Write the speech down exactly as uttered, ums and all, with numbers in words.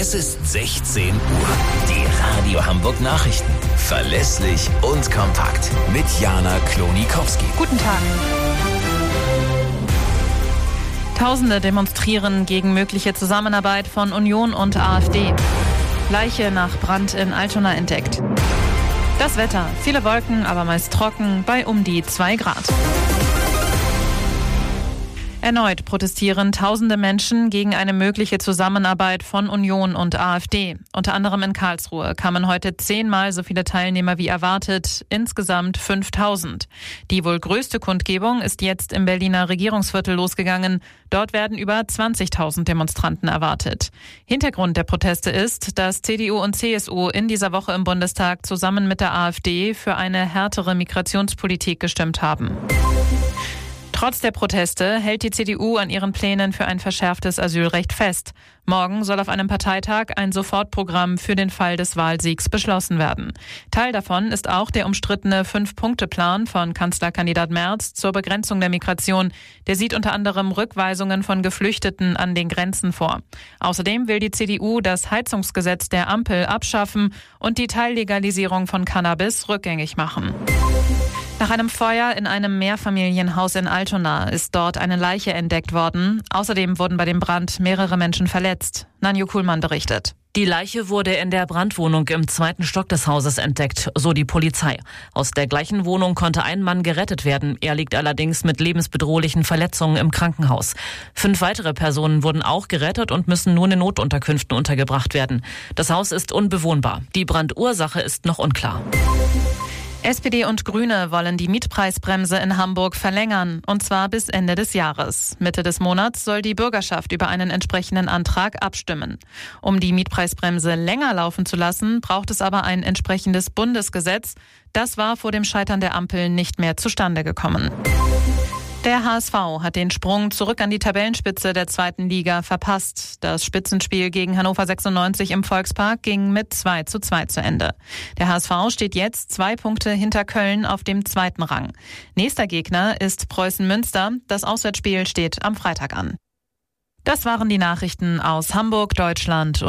Es ist sechzehn Uhr. Die Radio Hamburg Nachrichten. Verlässlich und kompakt. Mit Jana Klonikowski. Guten Tag. Tausende demonstrieren gegen mögliche Zusammenarbeit von Union und AfD. Leiche nach Brand in Altona entdeckt. Das Wetter. Viele Wolken, aber meist trocken bei um die zwei Grad. Erneut protestieren tausende Menschen gegen eine mögliche Zusammenarbeit von Union und AfD. Unter anderem in Karlsruhe kamen heute zehnmal so viele Teilnehmer wie erwartet, insgesamt fünftausend. Die wohl größte Kundgebung ist jetzt im Berliner Regierungsviertel losgegangen. Dort werden über zwanzigtausend Demonstranten erwartet. Hintergrund der Proteste ist, dass C D U und C S U in dieser Woche im Bundestag zusammen mit der AfD für eine härtere Migrationspolitik gestimmt haben. Trotz der Proteste hält die C D U an ihren Plänen für ein verschärftes Asylrecht fest. Morgen soll auf einem Parteitag ein Sofortprogramm für den Fall des Wahlsiegs beschlossen werden. Teil davon ist auch der umstrittene Fünf-Punkte-Plan von Kanzlerkandidat Merz zur Begrenzung der Migration. Der sieht unter anderem Rückweisungen von Geflüchteten an den Grenzen vor. Außerdem will die C D U das Heizungsgesetz der Ampel abschaffen und die Teillegalisierung von Cannabis rückgängig machen. Nach einem Feuer in einem Mehrfamilienhaus in Altona ist dort eine Leiche entdeckt worden. Außerdem wurden bei dem Brand mehrere Menschen verletzt. Nanju Kuhlmann berichtet. Die Leiche wurde in der Brandwohnung im zweiten Stock des Hauses entdeckt, so die Polizei. Aus der gleichen Wohnung konnte ein Mann gerettet werden. Er liegt allerdings mit lebensbedrohlichen Verletzungen im Krankenhaus. Fünf weitere Personen wurden auch gerettet und müssen nun in Notunterkünften untergebracht werden. Das Haus ist unbewohnbar. Die Brandursache ist noch unklar. S P D und Grüne wollen die Mietpreisbremse in Hamburg verlängern, und zwar bis Ende des Jahres. Mitte des Monats soll die Bürgerschaft über einen entsprechenden Antrag abstimmen. Um die Mietpreisbremse länger laufen zu lassen, braucht es aber ein entsprechendes Bundesgesetz. Das war vor dem Scheitern der Ampel nicht mehr zustande gekommen. Der H S V hat den Sprung zurück an die Tabellenspitze der zweiten Liga verpasst. Das Spitzenspiel gegen Hannover sechsundneunzig im Volkspark ging mit zwei zu zwei zu Ende. Der H S V steht jetzt zwei Punkte hinter Köln auf dem zweiten Rang. Nächster Gegner ist Preußen Münster. Das Auswärtsspiel steht am Freitag an. Das waren die Nachrichten aus Hamburg, Deutschland.